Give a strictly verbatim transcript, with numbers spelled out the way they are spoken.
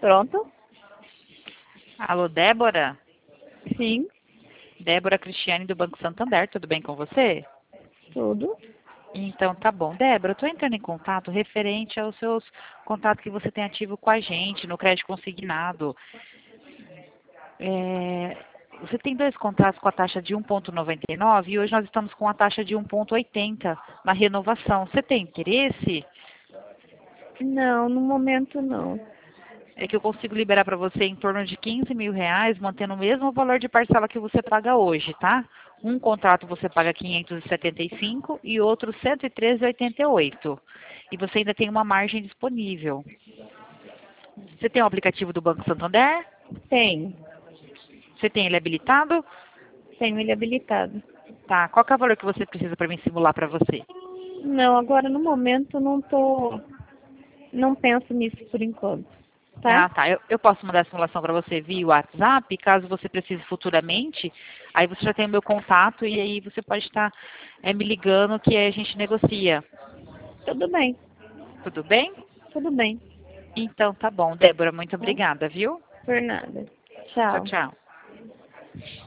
Pronto? Alô, Débora? Sim, Débora Cristiane do Banco Santander, tudo bem com você? tudo. Então, tá bom. Débora, eu estou entrando em contato referente aos seus contatos que você tem ativo com a gente no crédito consignado. É, você tem dois contratos com a taxa de um vírgula noventa e nove e hoje nós estamos com a taxa de um vírgula oitenta na renovação. Você tem interesse? Não, no momento não. É que eu consigo liberar para você em torno de quinze mil reais, mantendo o mesmo valor de parcela que você paga hoje, tá? Um contrato você paga quinhentos e setenta e cinco e outro cento e treze vírgula oitenta e oito. E você ainda tem uma margem disponível. Você tem o aplicativo do Banco Santander? Tem. Você tem ele habilitado? Tenho ele habilitado. Tá. Qual que é o valor que você precisa para mim simular para você? Não, agora no momento não tô. Não penso nisso por enquanto. Tá? Ah, tá. Eu, eu posso mandar a simulação para você via WhatsApp, caso você precise futuramente. Aí você já tem o meu contato e aí você pode estar é, me ligando que aí a gente negocia. Tudo bem. Tudo bem? Tudo bem. Então tá bom, Débora, muito Tá? obrigada, viu? Por nada. Tchau, Tchau. tchau.